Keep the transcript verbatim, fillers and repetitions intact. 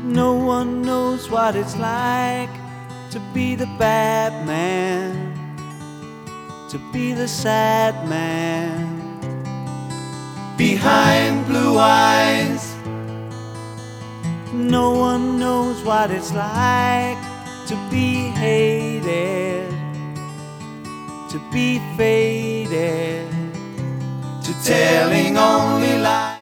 No one knows what it's like to be the bad man, to be the sad man. Behind blue eyes, no one knows what it's like to be hated, to be faded, to telling only